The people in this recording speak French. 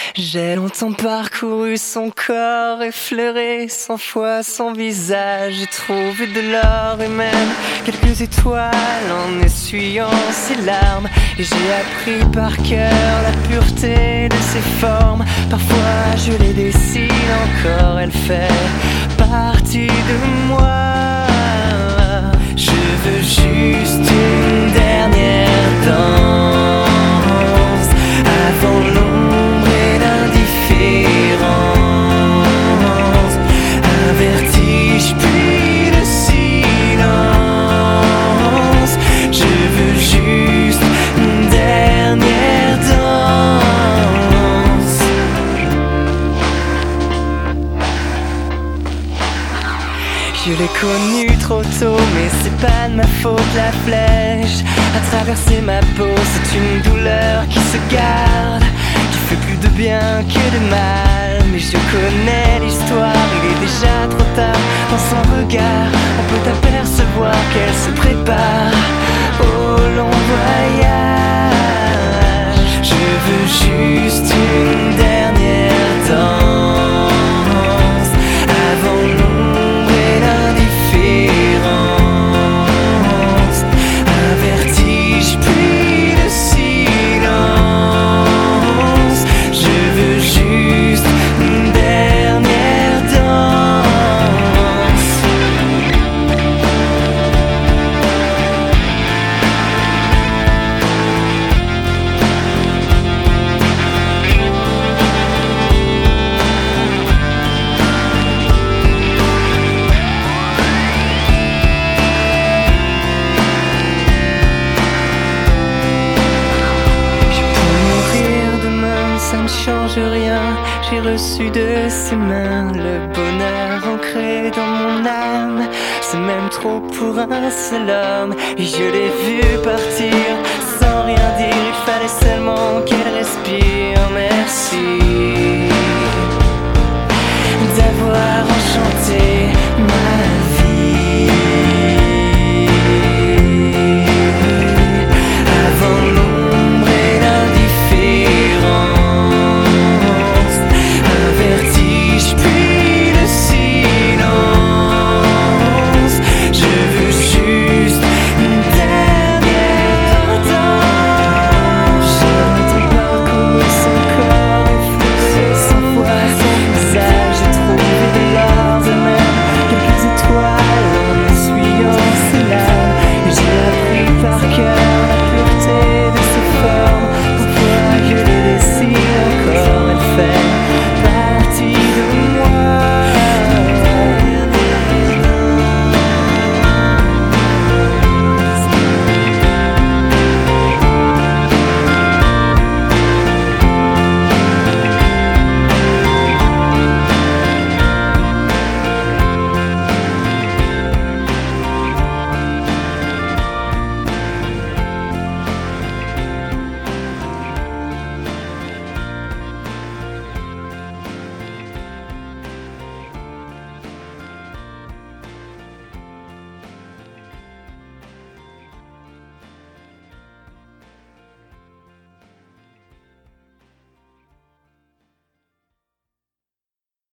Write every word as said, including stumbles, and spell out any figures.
J'ai longtemps parcouru son corps, effleuré cent fois son visage. J'ai trouvé de l'or et même quelques étoiles en essuyant ses larmes. Et j'ai appris par cœur la pureté de ses formes. Parfois je les dessine encore, elle fait partie de moi. Je veux juste une dernière danse avant l'ombre et l'indifférence. Un vertige puis le silence. Je veux juste une dernière danse. Je l'ai connue trop tôt, mais c'est pas de ma faute. La flèche a traversé ma peau, c'est une douleur qui se garde, qui fait plus de bien que de mal. Mais je connais l'histoire, il est déjà trop tard. Dans son regard, on peut apercevoir qu'elle se prépare au long voyage. Je veux juste une dernière danse avant l'ombre et l'indifférence. Un vertige puis le silence. Je veux juste une dernière danse. Je peux mourir demain, ça ne change rien. J'ai reçu de ses mains le bonheur ancré dans mon âme. C'est même trop pour un seul homme. Et je l'ai vu partir sans rien dire, il fallait seulement qu'elle respire.